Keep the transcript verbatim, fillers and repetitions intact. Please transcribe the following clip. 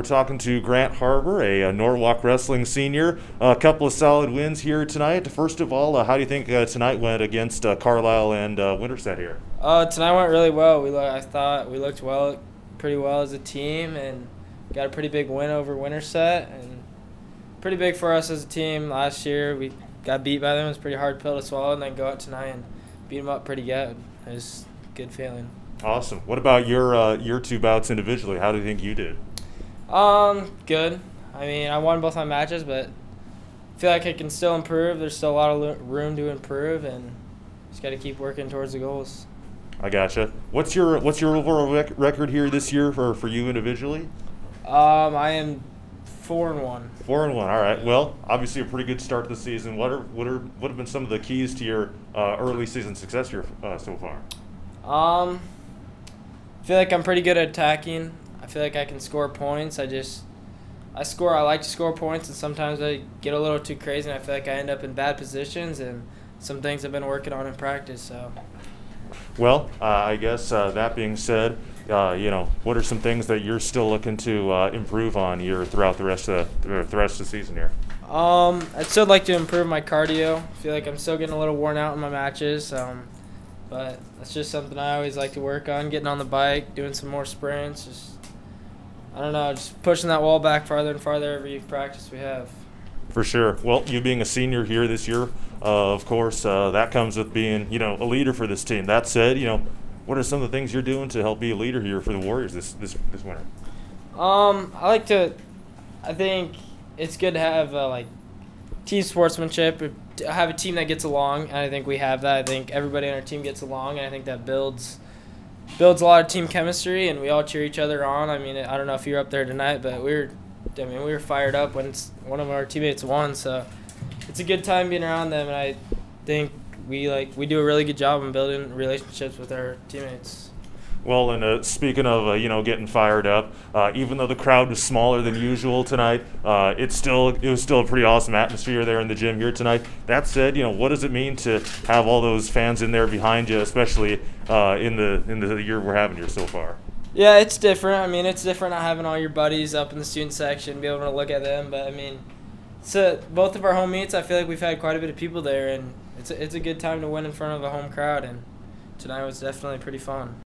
we're talking to Grant Harbor, a, a Norwalk Wrestling senior. A couple of solid wins here tonight. First of all, uh, how do you think uh, tonight went against uh, Carlisle and uh, Winterset here? Uh, tonight went really well. We lo- I thought we looked well, pretty well as a team, and got a pretty big win over Winterset, and pretty big for us as a team. Last year we got beat by them. It was a pretty hard pill to swallow, and then go out tonight and beat them up pretty good. It was a good feeling. Awesome. What about your uh, your two bouts individually? How do you think you did? Um, good. I mean, I won both my matches, but I feel like I can still improve. There's still a lot of room to improve, and just got to keep working towards the goals. I gotcha. What's your what's your overall rec- record here this year for, for you individually? Um, I am four and one. Four and one. All right. Well, obviously a pretty good start to the season. What are what are what have been some of the keys to your uh, early season success here uh, so far? Um. I feel like I'm pretty good at attacking. I feel like I can score points. I just, I score, I like to score points, and sometimes I get a little too crazy, and I feel like I end up in bad positions, and some things I've been working on in practice, so. Well, uh, I guess uh, that being said, uh, you know, what are some things that you're still looking to uh, improve on here throughout the rest of the, the rest of the season here? Um, I'd still like to improve my cardio. I feel like I'm still getting a little worn out in my matches, um, but that's just something I always like to work on, getting on the bike, doing some more sprints, just, I don't know, just pushing that wall back farther and farther every practice we have. For sure. Well, you being a senior here this year, uh, of course, uh, that comes with being, you know, a leader for this team. That said, you know, what are some of the things you're doing to help be a leader here for the Warriors this this, this winter? Um, I like to, I think it's good to have, uh, like, team sportsmanship, have a team that gets along, and I think we have that. I think everybody on our team gets along, and I think that builds builds a lot of team chemistry, and we all cheer each other on. I mean, I don't know if you were up there tonight, but we were, I mean, we were fired up when one of our teammates won, so it's a good time being around them, and I think we like we do a really good job in building relationships with our teammates. Well, and uh, speaking of, uh, you know, getting fired up, uh, even though the crowd was smaller than usual tonight, uh, it's still it was still a pretty awesome atmosphere there in the gym here tonight. That said, you know, what does it mean to have all those fans in there behind you, especially uh, in the in the year we're having here so far? Yeah, it's different. I mean, it's different not having all your buddies up in the student section, be able to look at them. But I mean, so both of our home meets, I feel like we've had quite a bit of people there, and it's a, it's a good time to win in front of a home crowd. And tonight was definitely pretty fun.